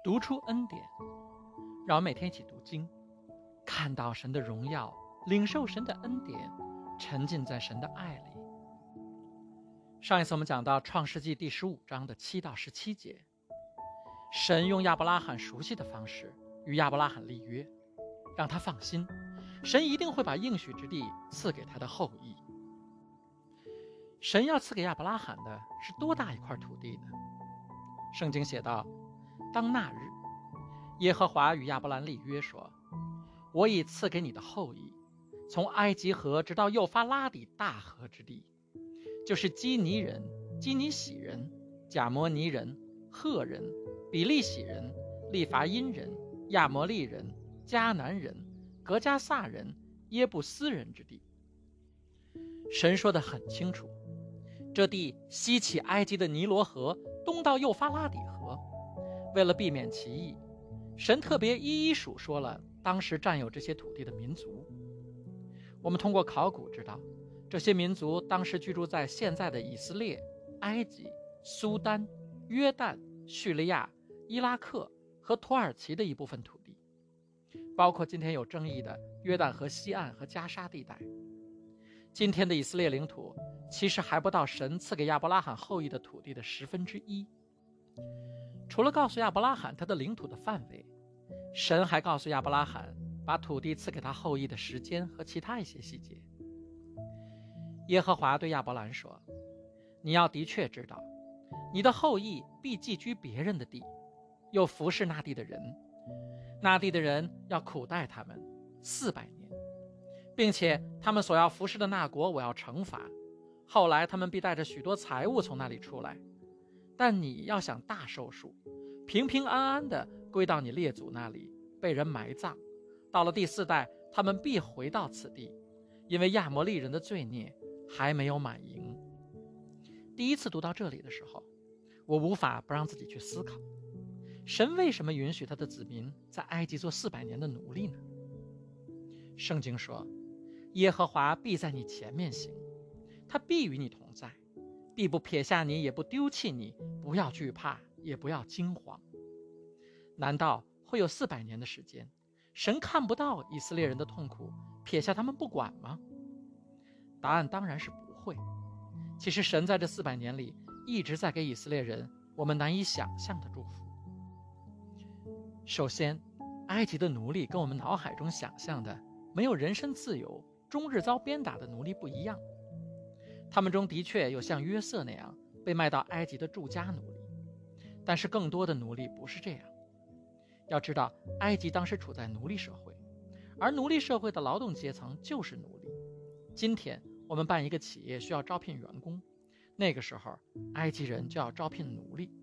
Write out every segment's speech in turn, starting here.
读出恩典，让我们每天一起读经，看到神的荣耀，领受神的恩典，沉浸在神的爱里。上一次我们讲到创世纪第15章的7到17节，神用亚伯拉罕熟悉的方式与亚伯拉罕立约，让他放心，神一定会把应许之地赐给他的后裔。神要赐给亚伯拉罕的是多大一块土地呢？圣经写道，当那日，耶和华与亚伯兰立约说，我已赐给你的后裔，从埃及河直到幼发拉底大河之地，就是基尼人、基尼喜人、贾摩尼人、赫人、比利喜人、利伐因人、亚摩利人、迦南人、革迦撒人、耶布斯人之地。神说得很清楚，这地西起埃及的尼罗河，东到幼发拉底河。为了避免歧义，神特别一一数说了当时占有这些土地的民族。我们通过考古知道，这些民族当时居住在现在的以色列、埃及、苏丹、约旦、叙利亚、伊拉克和土耳其的一部分土地，包括今天有争议的约旦河西岸和加沙地带。今天的以色列领土其实还不到神赐给亚伯拉罕后裔的土地的1/10。除了告诉亚伯拉罕他的领土的范围，神还告诉亚伯拉罕把土地赐给他后裔的时间和其他一些细节。耶和华对亚伯兰说，你要的确知道，你的后裔必寄居别人的地，又服侍那地的人，那地的人要苦待他们400年，并且他们所要服侍的那国我要惩罚，后来他们必带着许多财物从那里出来，但你要想大寿数，平平安安地归到你列祖那里，被人埋葬，到了第4代，他们必回到此地，因为亚摩利人的罪孽还没有满盈。第一次读到这里的时候，我无法不让自己去思考，神为什么允许他的子民在埃及做400年的奴隶呢？圣经说，耶和华必在你前面行，他必与你同在，必不撇下你，也不丢弃你，不要惧怕，也不要惊慌。难道会有400年的时间，神看不到以色列人的痛苦，撇下他们不管吗？答案当然是不会。其实神在这400年里一直在给以色列人我们难以想象的祝福。首先，埃及的奴隶跟我们脑海中想象的没有人身自由、终日遭鞭打的奴隶不一样。他们中的确有像约瑟那样被卖到埃及的住家奴隶，但是更多的奴隶不是这样。要知道，埃及当时处在奴隶社会，而奴隶社会的劳动阶层就是奴隶。今天我们办一个企业需要招聘员工，那个时候埃及人就要招聘奴隶。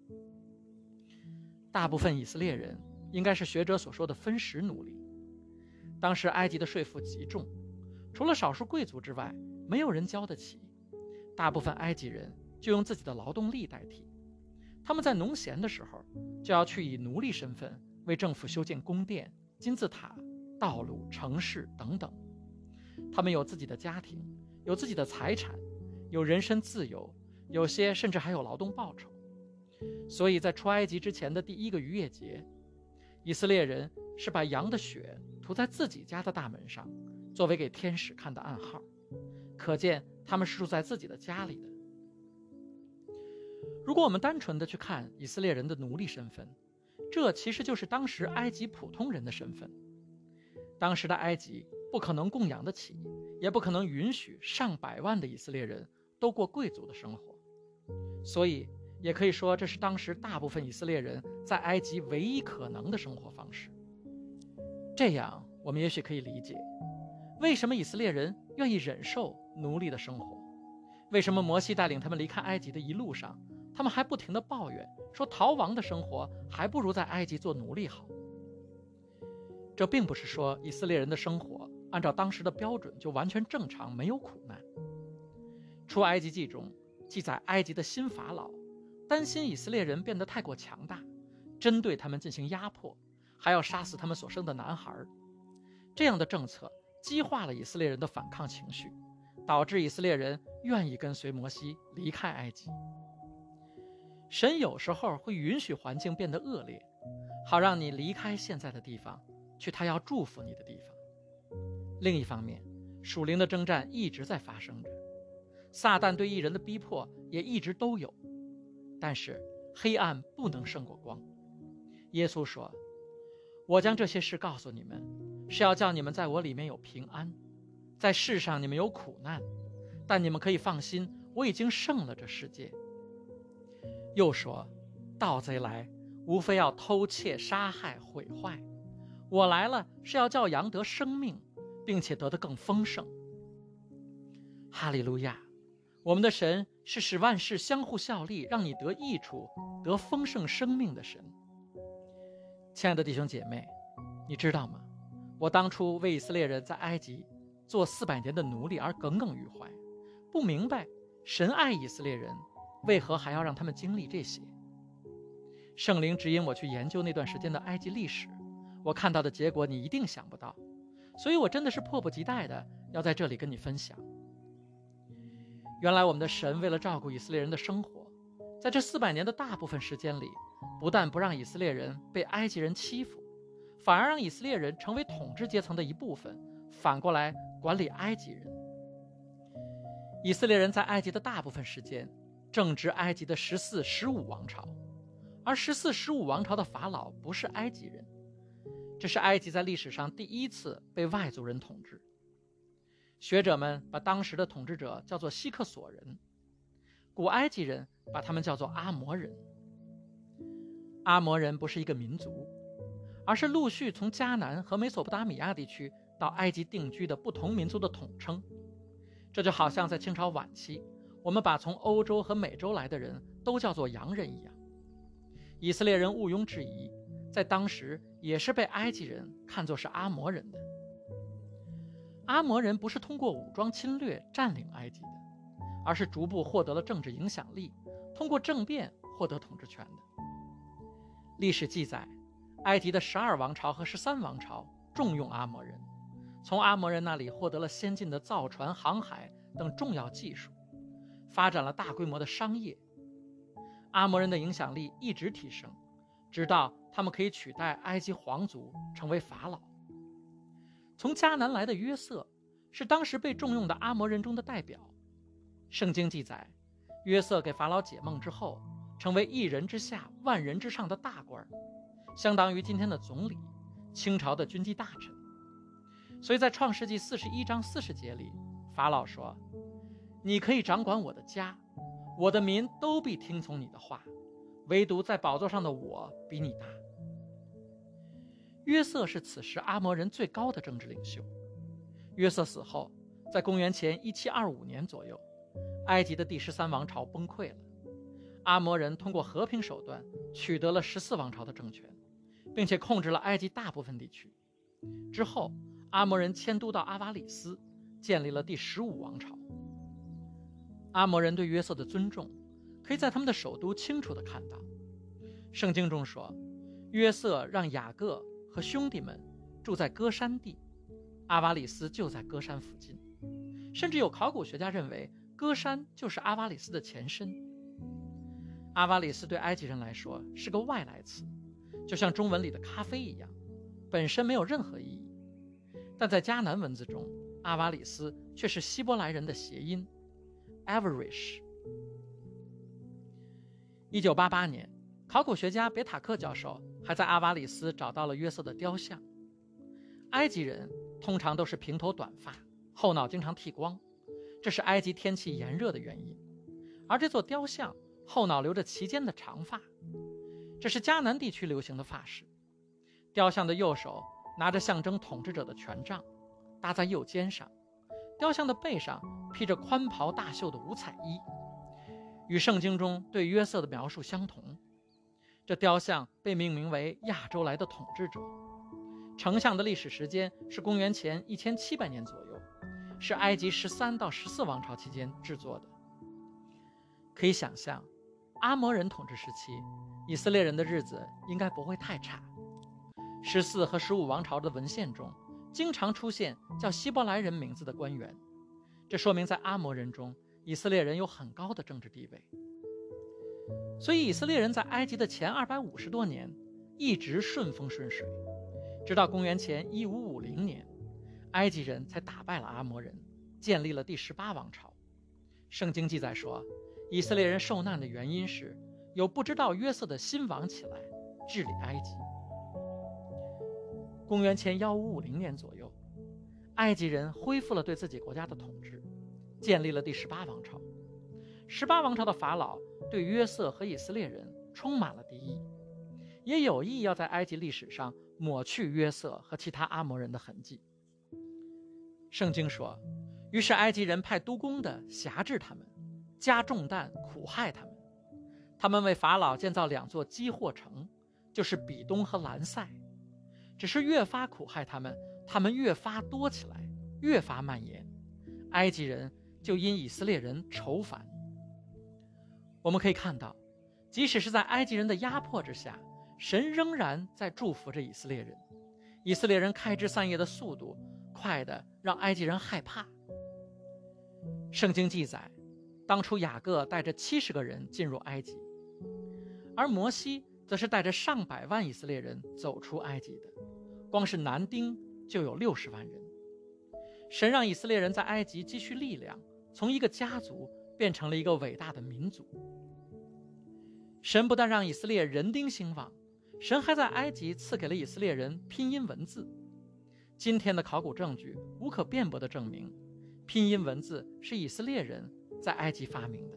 大部分以色列人应该是学者所说的分食奴隶。当时埃及的税负极重，除了少数贵族之外，没有人交得起，大部分埃及人就用自己的劳动力代替。他们在农闲的时候，就要去以奴隶身份为政府修建宫殿、金字塔、道路、城市等等。他们有自己的家庭，有自己的财产，有人身自由，有些甚至还有劳动报酬。所以在出埃及之前的第1个逾越节，以色列人是把羊的血涂在自己家的大门上，作为给天使看的暗号，可见他们是住在自己的家里的。如果我们单纯的去看以色列人的奴隶身份，这其实就是当时埃及普通人的身份。当时的埃及不可能供养得起，也不可能允许上百万的以色列人都过贵族的生活，所以也可以说这是当时大部分以色列人在埃及唯一可能的生活方式。这样我们也许可以理解，为什么以色列人愿意忍受奴隶的生活，为什么摩西带领他们离开埃及的一路上，他们还不停地抱怨说逃亡的生活还不如在埃及做奴隶好。这并不是说以色列人的生活按照当时的标准就完全正常，没有苦难。出埃及记中记载，埃及的新法老担心以色列人变得太过强大，针对他们进行压迫，还要杀死他们所生的男孩。这样的政策激化了以色列人的反抗情绪，导致以色列人愿意跟随摩西离开埃及。 神有时候会允许环境变得恶劣，好让你离开现在的地方，去他要祝福你的地方。另一方面，属灵的征战一直在发生着，撒旦对义人的逼迫也一直都有，但是黑暗不能胜过光。耶稣说，我将这些事告诉你们，是要叫你们在我里面有平安，在世上你们有苦难，但你们可以放心，我已经胜了这世界。又说，盗贼来，无非要偷窃、杀害、毁坏，我来了是要叫羊得生命，并且得得更丰盛。哈利路亚！我们的神是使万事相互效力，让你得益处、得丰盛生命的神。亲爱的弟兄姐妹，你知道吗？我当初为以色列人在埃及做400年的奴隶而耿耿于怀，不明白神爱以色列人，为何还要让他们经历这些。圣灵指引我去研究那段时间的埃及历史，我看到的结果你一定想不到，所以我真的是迫不及待的要在这里跟你分享。原来我们的神为了照顾以色列人的生活，在这400年的大部分时间里，不但不让以色列人被埃及人欺负，反而让以色列人成为统治阶层的一部分，反过来管理埃及人。以色列人在埃及的大部分时间正值埃及的14、15王朝，而14、15王朝的法老不是埃及人，这是埃及在历史上第一次被外族人统治。学者们把当时的统治者叫做希克索人，古埃及人把他们叫做阿摩人。阿摩人不是一个民族，而是陆续从迦南和美索不达米亚地区到埃及定居的不同民族的统称。这就好像在清朝晚期，我们把从欧洲和美洲来的人都叫做洋人一样。以色列人毋庸置疑，在当时也是被埃及人看作是阿摩人的。阿摩人不是通过武装侵略占领埃及的，而是逐步获得了政治影响力，通过政变获得统治权的。历史记载，埃及的12王朝和13王朝重用阿摩人，从阿摩人那里获得了先进的造船、航海等重要技术，发展了大规模的商业。阿摩人的影响力一直提升，直到他们可以取代埃及皇族成为法老。从迦南来的约瑟是当时被重用的阿摩人中的代表。圣经记载，约瑟给法老解梦之后，成为1人之下万人之上的大官，相当于今天的总理，清朝的军机大臣。所以在创世纪41章40节里，法老说，你可以掌管我的家，我的民都必听从你的话，唯独在宝座上的我比你大。约瑟是此时阿摩人最高的政治领袖。约瑟死后，在公元前1725年左右，埃及的第13王朝崩溃了。阿摩人通过和平手段取得了14王朝的政权，并且控制了埃及大部分地区。之后，阿摩人迁都到阿瓦里斯，建立了第15王朝。阿摩人对约瑟的尊重，可以在他们的首都清楚地看到。圣经中说，约瑟让雅各和兄弟们住在歌山地，阿瓦里斯就在歌山附近，甚至有考古学家认为歌山就是阿瓦里斯的前身。阿瓦里斯对埃及人来说是个外来词，就像中文里的咖啡一样，本身没有任何意义。但在迦南文字中，阿瓦里斯却是希伯来人的谐音 Avarish。 1988年，考古学家别塔克教授还在阿瓦里斯找到了约瑟的雕像。埃及人通常都是平头短发，后脑经常剃光，这是埃及天气炎热的原因。而这座雕像后脑留着齐肩的长发，这是迦南地区流行的发饰。雕像的右手拿着象征统治者的权杖，搭在右肩上。雕像的背上披着宽袍大袖的五彩衣，与圣经中对约瑟的描述相同。这雕像被命名为亚洲来的统治者。成像的历史时间是公元前1700年左右，是埃及13到14王朝期间制作的。可以想象，阿摩人统治时期，以色列人的日子应该不会太差。14和15王朝的文献中，经常出现叫希伯来人名字的官员，这说明在阿摩人中，以色列人有很高的政治地位。 所以以色列人在埃及的前250多年一直顺风顺水，直到公元前1550年，埃及人才打败了阿摩人，建立了第18王朝。圣经记载说，以色列人受难的原因是有不知道约瑟的新王起来治理埃及。公元前1550年左右，埃及人恢复了对自己国家的统治，建立了第18王朝。18王朝的法老对约瑟和以色列人充满了敌意，也有意要在埃及历史上抹去约瑟和其他阿摩人的痕迹。圣经说，于是埃及人派督工的辖制他们，加重担苦害他们。他们为法老建造2座积货城，就是比东和兰塞。只是越发苦害他们，他们越发多起来，越发蔓延。埃及人就因以色列人愁烦。我们可以看到，即使是在埃及人的压迫之下，神仍然在祝福着以色列人。以色列人开枝散叶的速度快得让埃及人害怕。圣经记载，当初雅各带着70个人进入埃及，而摩西则是带着上百万以色列人走出埃及的，光是男丁就有60万人。神让以色列人在埃及积蓄力量，从一个家族变成了一个伟大的民族。神不但让以色列人丁兴旺，神还在埃及赐给了以色列人拼音文字。今天的考古证据无可辩驳地证明，拼音文字是以色列人在埃及发明的。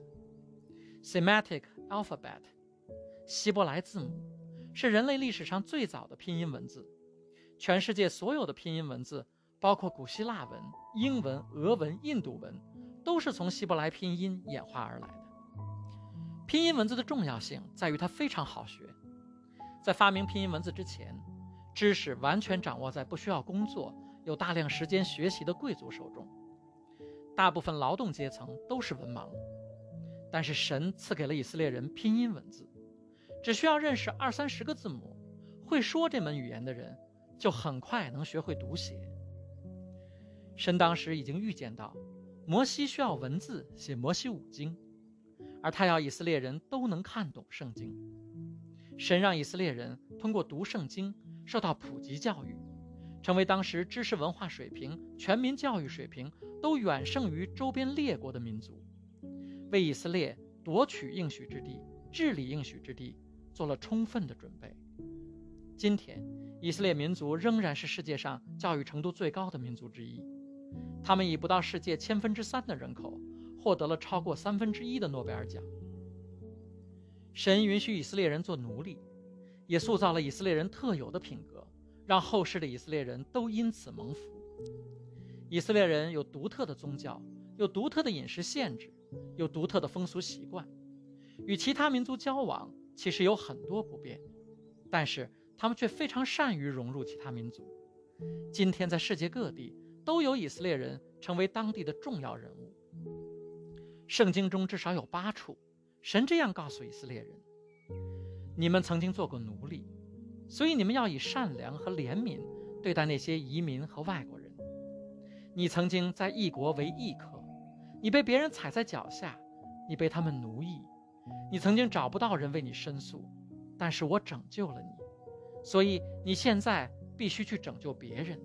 Semitic alphabet 希伯来字母是人类历史上最早的拼音文字。全世界所有的拼音文字，包括古希腊文、英文、俄文、印度文，都是从希伯来拼音演化而来的。拼音文字的重要性在于它非常好学。在发明拼音文字之前，知识完全掌握在不需要工作、有大量时间学习的贵族手中，大部分劳动阶层都是文盲。但是神赐给了以色列人拼音文字，只需要认识20-30个字母，会说这门语言的人就很快能学会读写。神当时已经预见到摩西需要文字写摩西五经，而他要以色列人都能看懂圣经。神让以色列人通过读圣经受到普及教育，成为当时知识文化水平、全民教育水平都远胜于周边列国的民族，为以色列夺取应许之地、治理应许之地做了充分的准备。今天以色列民族仍然是世界上教育程度最高的民族之一，他们以不到世界3%的人口获得了超过1/3的诺贝尔奖。神允许以色列人做奴隶，也塑造了以色列人特有的品格，让后世的以色列人都因此蒙福。以色列人有独特的宗教，有独特的饮食限制，有独特的风俗习惯，与其他民族交往其实有很多不便，但是他们却非常善于融入其他民族。今天在世界各地都有以色列人成为当地的重要人物。圣经中至少有8处，神这样告诉以色列人：你们曾经做过奴隶，所以你们要以善良和怜悯对待那些移民和外国人。你曾经在异国为异客，你被别人踩在脚下，你被他们奴役，你曾经找不到人为你申诉，但是我拯救了你，所以你现在必须去拯救别人。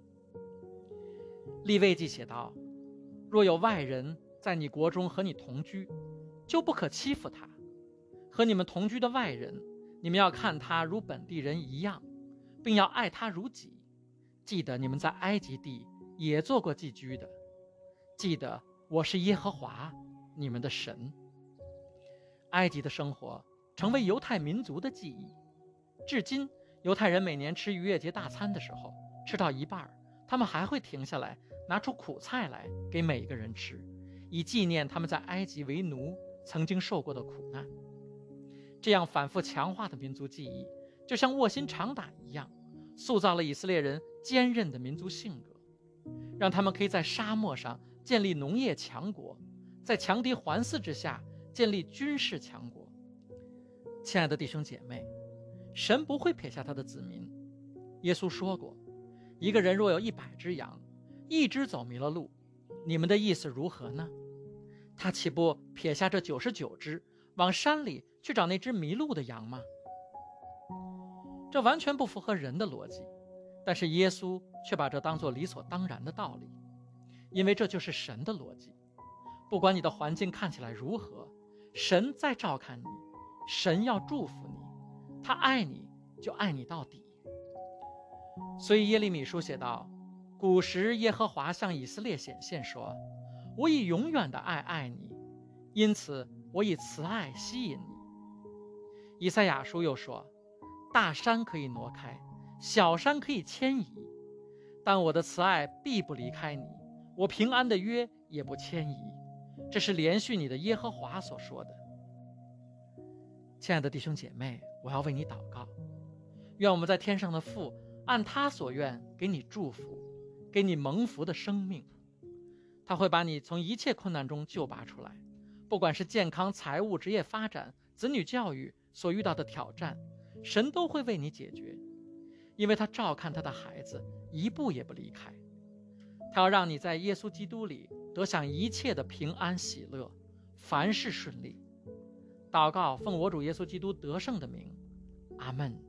利未记写道：若有外人在你国中和你同居，就不可欺负他。和你们同居的外人，你们要看他如本地人一样，并要爱他如己。记得你们在埃及地也做过寄居的，记得我是耶和华你们的神。埃及的生活成为犹太民族的记忆，至今犹太人每年吃逾越节大餐的时候，吃到一半，他们还会停下来拿出苦菜来给每一个人吃，以纪念他们在埃及为奴曾经受过的苦难。这样反复强化的民族记忆，就像卧薪尝胆一样，塑造了以色列人坚韧的民族性格，让他们可以在沙漠上建立农业强国，在强敌环伺之下建立军事强国。亲爱的弟兄姐妹，神不会撇下他的子民。耶稣说过，一个人若有100只羊，1只走迷了路，你们的意思如何呢？他岂不撇下这99只，往山里去找那只迷路的羊吗？这完全不符合人的逻辑，但是耶稣却把这当作理所当然的道理，因为这就是神的逻辑。不管你的环境看起来如何，神在照看你，神要祝福你，他爱你就爱你到底。所以耶利米书写道，古时耶和华向以色列显现说，我以永远的爱爱你，因此我以慈爱吸引你。以赛亚书又说，大山可以挪开，小山可以迁移，但我的慈爱必不离开你，我平安的约也不迁移。这是连续你的耶和华所说的。亲爱的弟兄姐妹，我要为你祷告，愿我们在天上的父按他所愿给你祝福，给你蒙福的生命。他会把你从一切困难中救拔出来，不管是健康、财务、职业发展、子女教育所遇到的挑战，神都会为你解决，因为他照看他的孩子，一步也不离开。他要让你在耶稣基督里得享一切的平安喜乐，凡事顺利。祷告奉我主耶稣基督得胜的名，阿们。